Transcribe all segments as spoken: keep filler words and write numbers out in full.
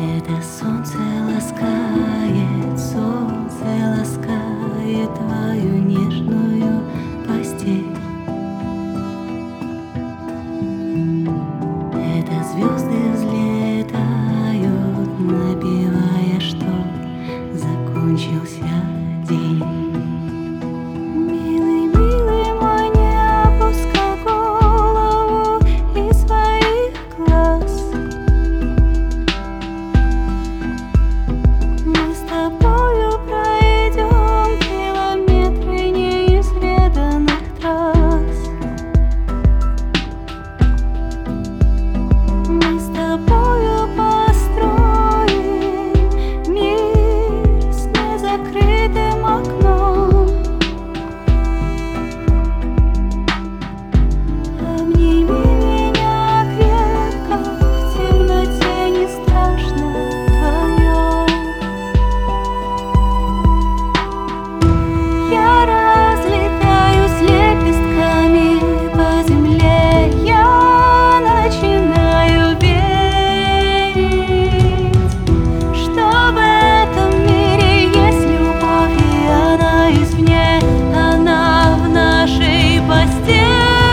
Это солнце ласкает, солнце ласкает твою нежную постель. Это звезды взлетают, напевая, что закончился день. Милый, милый мой, не опускай голову из своих глаз. Мы с тобою пройдем километры неизведанных трасс. Мы с тобою построим мир с незакрытым окном. Обними меня крепко, в темноте не страшно вдвоем. Я разлетаюсь лепестками по земле, я начинаю верить, что в этом мире есть любовь, и она извне, она в нашей постели.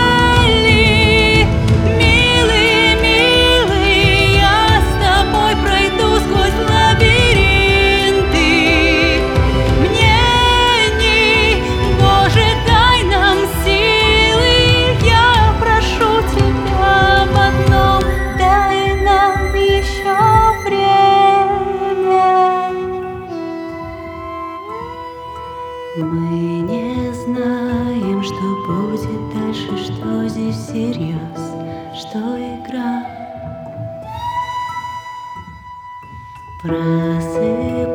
Милый, милый, я с тобой пройду сквозь лабиринты. Мне не, Боже, дай нам силы. Я прошу тебя об одном, дай нам еще время. Мы не знаем, что будет дальше, что здесь всерьез, что игра. Просыпайся.